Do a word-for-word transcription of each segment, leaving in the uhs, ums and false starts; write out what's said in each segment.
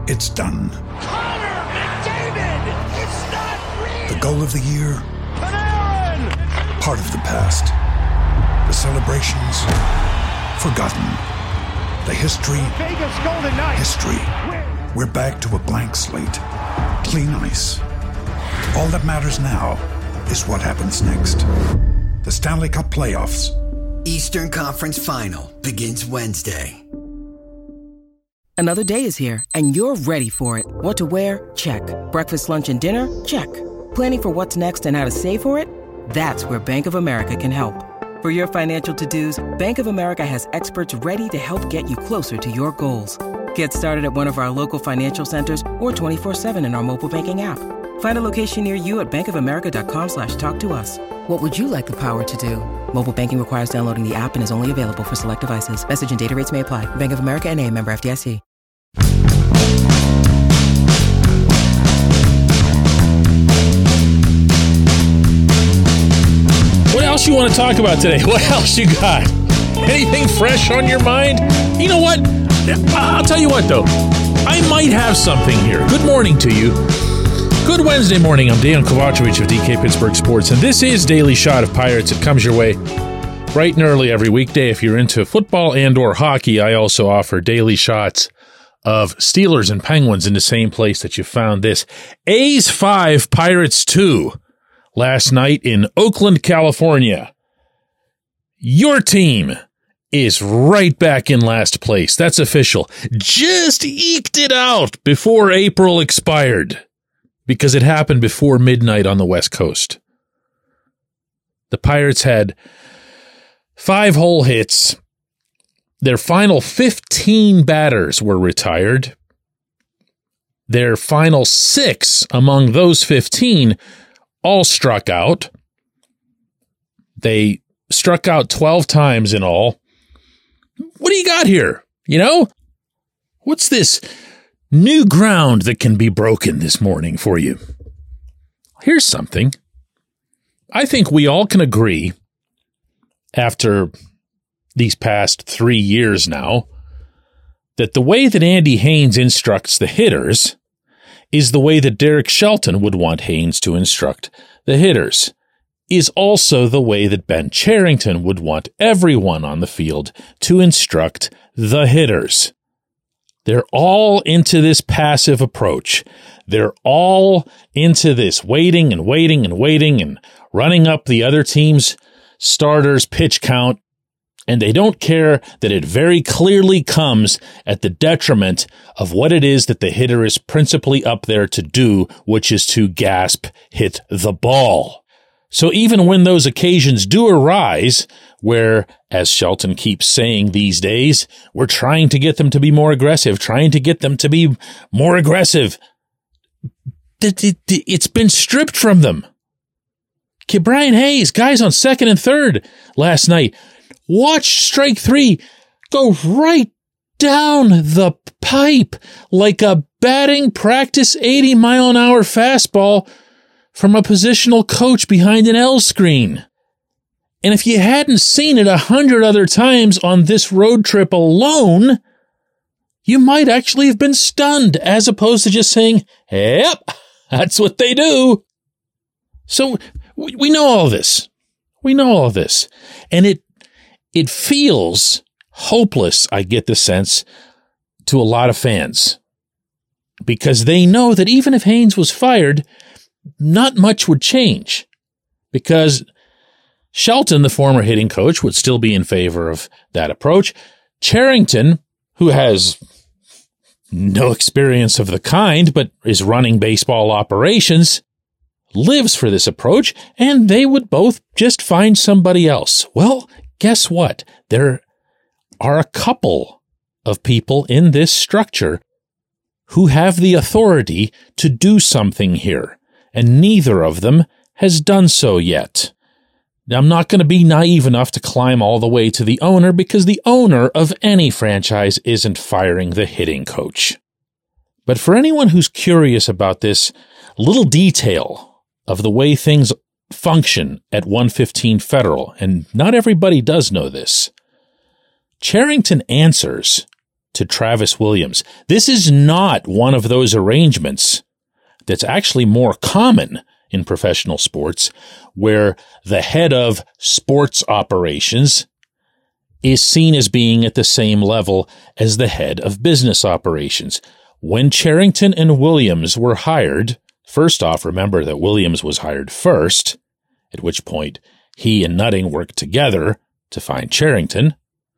it's done. Connor McDavid! It's not real! The goal of the year? Panarin! Part of the past. The celebrations? Forgotten. The history? Vegas Golden Knights! History. We're back to a blank slate. Clean ice. All that matters now is what happens next. The Stanley Cup Playoffs. Eastern Conference Final begins Wednesday. Another day is here, and you're ready for it. What to wear? Check. Breakfast, lunch, and dinner? Check. Planning for what's next and how to save for it? That's where Bank of America can help. For your financial to-dos, Bank of America has experts ready to help get you closer to your goals. Get started at one of our local financial centers or twenty-four seven in our mobile banking app. Find a location near you at bankofamerica.com slash talk to us. What would you like the power to do? Mobile banking requires downloading the app and is only available for select devices. Message and data rates may apply. Bank of America N A, member F D I C. What else you want to talk about today? What else you got? Anything fresh on your mind? You know what? I'll tell you what, though. I might have something here. Good morning to you. Good Wednesday morning. I'm Dan Kovacevic of D K Pittsburgh Sports, and this is Daily Shot of Pirates. It comes your way bright and early every weekday. If you're into football and or hockey, I also offer daily shots of Steelers and Penguins in the same place that you found this. A's five, Pirates two. Last night in Oakland, California. Your team is right back in last place. That's official. Just eked it out before April expired because it happened before midnight on the West Coast. The Pirates had five whole hits. Their final fifteen batters were retired. Their final six among those fifteen all struck out. They struck out twelve times in all. What do you got here? You know? What's this new ground that can be broken this morning for you? Here's something. I think we all can agree, after these past three years now, that the way that Andy Haynes instructs the hitters is the way that Derek Shelton would want Haynes to instruct the hitters, is also the way that Ben Cherington would want everyone on the field to instruct the hitters. They're all into this passive approach. They're all into this waiting and waiting and waiting and running up the other team's starters' pitch count, and they don't care that it very clearly comes at the detriment of what it is that the hitter is principally up there to do, which is to gasp, hit the ball. So even when those occasions do arise, where, as Shelton keeps saying these days, we're trying to get them to be more aggressive, trying to get them to be more aggressive, it's been stripped from them. Brian Hayes, guys on second and third last night, watch strike three go right down the pipe like a batting practice eighty mile an hour fastball from a positional coach behind an L screen. And if you hadn't seen it a hundred other times on this road trip alone, you might actually have been stunned, as opposed to just saying, yep, that's what they do. So we, we know all this. We know all this. And it It feels hopeless, I get the sense, to a lot of fans, because they know that even if Haynes was fired, not much would change, because Shelton, the former hitting coach, would still be in favor of that approach. Cherington, who has no experience of the kind, but is running baseball operations, lives for this approach, and they would both just find somebody else. Well, guess what? There are a couple of people in this structure who have the authority to do something here, and neither of them has done so yet. Now, I'm not going to be naive enough to climb all the way to the owner, because the owner of any franchise isn't firing the hitting coach. But for anyone who's curious about this little detail of the way things function at one fifteen Federal, and not everybody does know this, Cherington answers to Travis Williams. This is not one of those arrangements that's actually more common in professional sports, where the head of sports operations is seen as being at the same level as the head of business operations. When Cherington and Williams were hired, first off, remember that Williams was hired first, at which point he and Nutting worked together to find Cherington.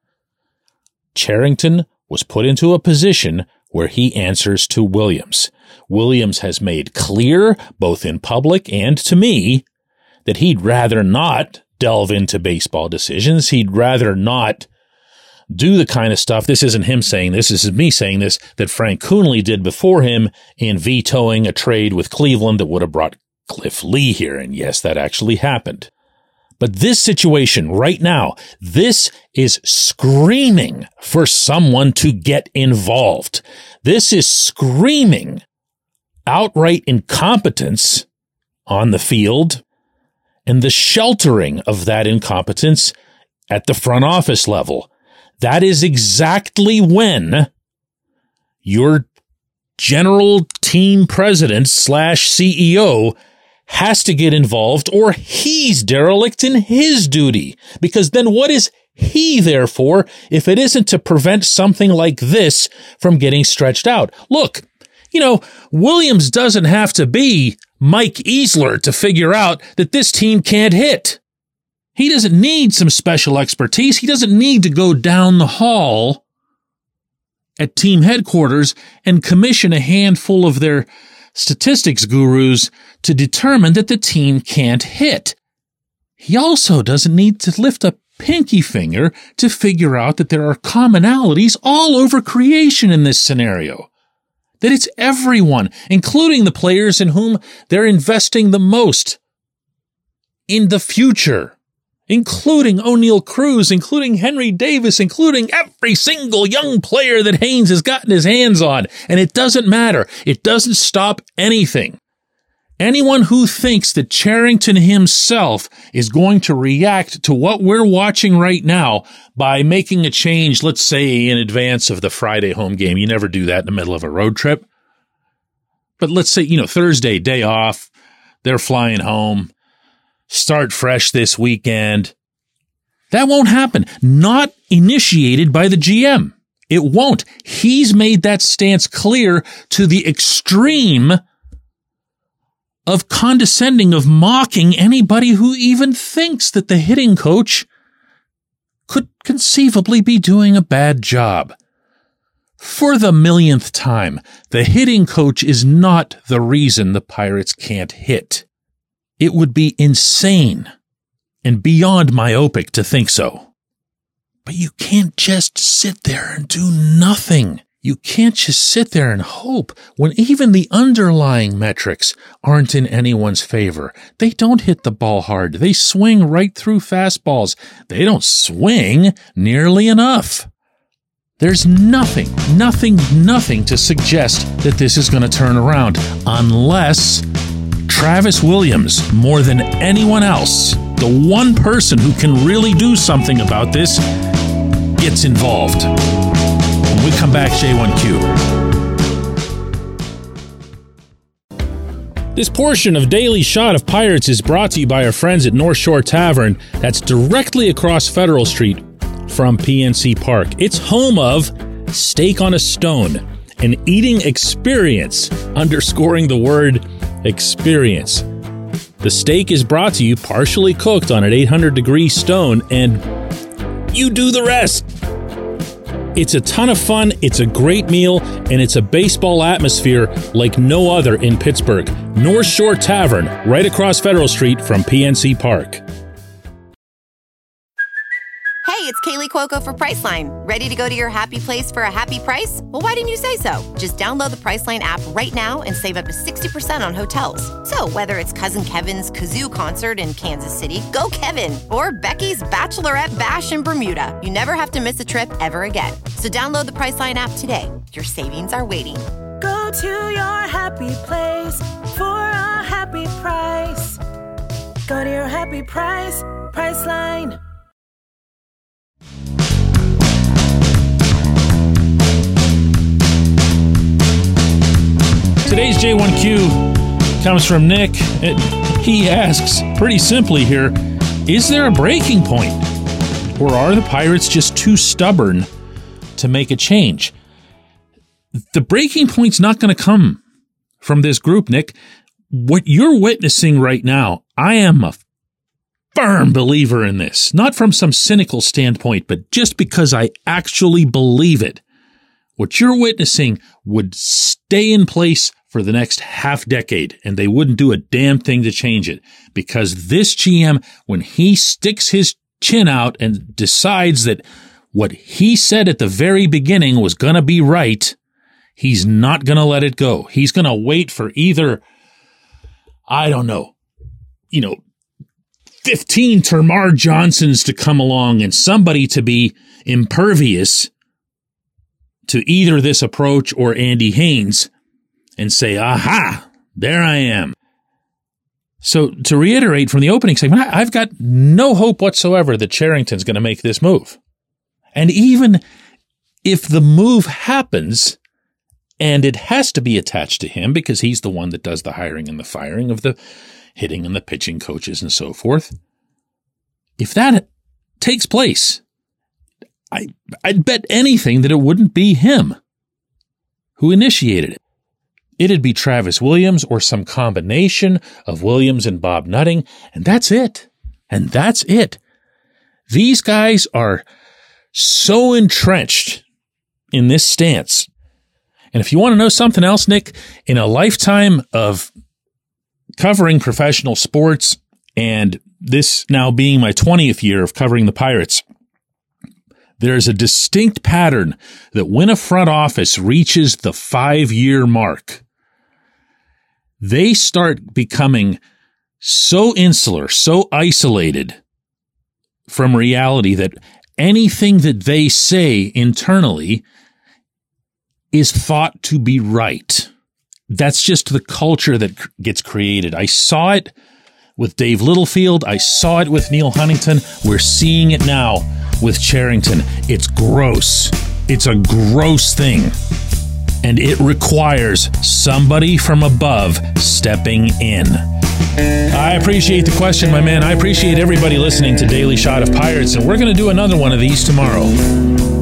Cherington was put into a position where he answers to Williams. Williams has made clear, both in public and to me, that he'd rather not delve into baseball decisions. He'd rather not do the kind of stuff, this isn't him saying this, this is me saying this, that Frank Coonelly did before him in vetoing a trade with Cleveland that would have brought Cliff Lee here. And yes, that actually happened. But this situation right now, this is screaming for someone to get involved. This is screaming outright incompetence on the field and the sheltering of that incompetence at the front office level. That is exactly when your general team president slash C E O has to get involved, or he's derelict in his duty. Because then what is he there for if it isn't to prevent something like this from getting stretched out? Look, you know, Williams doesn't have to be Mike Easler to figure out that this team can't hit. He doesn't need some special expertise. He doesn't need to go down the hall at team headquarters and commission a handful of their statistics gurus to determine that the team can't hit. He also doesn't need to lift a pinky finger to figure out that there are commonalities all over creation in this scenario. That it's everyone, including the players in whom they're investing the most in the future, including O'Neal Cruz, including Henry Davis, including every single young player that Haynes has gotten his hands on. And it doesn't matter. It doesn't stop anything. Anyone who thinks that Cherington himself is going to react to what we're watching right now by making a change, let's say in advance of the Friday home game, you never do that in the middle of a road trip. But let's say, you know, Thursday, day off, they're flying home. Start fresh this weekend. That won't happen. Not initiated by the G M. It won't. He's made that stance clear to the extreme of condescending, of mocking anybody who even thinks that the hitting coach could conceivably be doing a bad job. For the millionth time, the hitting coach is not the reason the Pirates can't hit. It would be insane and beyond myopic to think so. But you can't just sit there and do nothing. You can't just sit there and hope when even the underlying metrics aren't in anyone's favor. They don't hit the ball hard. They swing right through fastballs. They don't swing nearly enough. There's nothing, nothing, nothing to suggest that this is going to turn around unless Travis Williams, more than anyone else, the one person who can really do something about this, gets involved. When we come back, J one Q. This portion of Daily Shot of Pirates is brought to you by our friends at North Shore Tavern. That's directly across Federal Street from P N C Park. It's home of Steak on a Stone, an eating experience, underscoring the word experience. The steak is brought to you partially cooked on an eight hundred degree stone, and you do the rest. It's a ton of fun, it's a great meal, and it's a baseball atmosphere like no other in Pittsburgh. North Shore Tavern, right across Federal Street from P N C Park. Hey, it's Kaylee Cuoco for Priceline. Ready to go to your happy place for a happy price? Well, why didn't you say so? Just download the Priceline app right now and save up to sixty percent on hotels. So whether it's Cousin Kevin's Kazoo Concert in Kansas City, go Kevin, or Becky's Bachelorette Bash in Bermuda, you never have to miss a trip ever again. So download the Priceline app today. Your savings are waiting. Go to your happy place for a happy price. Go to your happy price, Priceline. Today's J one Q comes from Nick. It, he asks pretty simply here, is there a breaking point? Or are the Pirates just too stubborn to make a change? The breaking point's not going to come from this group, Nick. What you're witnessing right now, I am a firm believer in this. Not from some cynical standpoint, but just because I actually believe it. What you're witnessing would stay in place for the next half decade, and they wouldn't do a damn thing to change it. Because this G M, when he sticks his chin out and decides that what he said at the very beginning was going to be right, he's not going to let it go. He's going to wait for either, I don't know, you know, fifteen Termarr Johnsons to come along and somebody to be impervious to either this approach or Andy Haynes and say, aha, there I am. So to reiterate from the opening segment, I've got no hope whatsoever that Cherington's going to make this move. And even if the move happens, and it has to be attached to him because he's the one that does the hiring and the firing of the hitting and the pitching coaches and so forth. If that takes place, I, I'd bet anything that it wouldn't be him who initiated it. It'd be Travis Williams or some combination of Williams and Bob Nutting, and that's it. And that's it. These guys are so entrenched in this stance. And if you want to know something else, Nick, in a lifetime of covering professional sports, and this now being my twentieth year of covering the Pirates, there's a distinct pattern that when a front office reaches the five-year mark, they start becoming so insular, so isolated from reality that anything that they say internally is thought to be right. That's just the culture that gets created. I saw it with Dave Littlefield. I saw it with Neil Huntington. We're seeing it now with Cherington. It's gross. It's a gross thing. And it requires somebody from above stepping in. I appreciate the question, my man. I appreciate everybody listening to Daily Shot of Pirates, and we're going to do another one of these tomorrow.